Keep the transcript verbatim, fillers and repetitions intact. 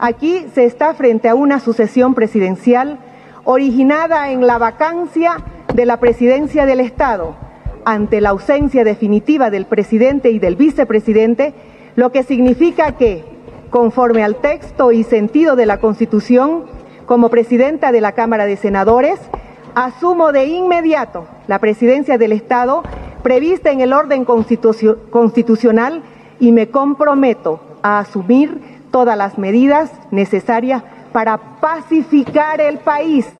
Aquí se está frente a una sucesión presidencial originada en la vacancia de la presidencia del Estado, ante la ausencia definitiva del presidente y del vicepresidente, lo que significa que, conforme al texto y sentido de la Constitución, como presidenta de la Cámara de Senadores, asumo de inmediato la presidencia del Estado prevista en el orden constitucional y me comprometo a asumir todas las medidas necesarias para pacificar el país.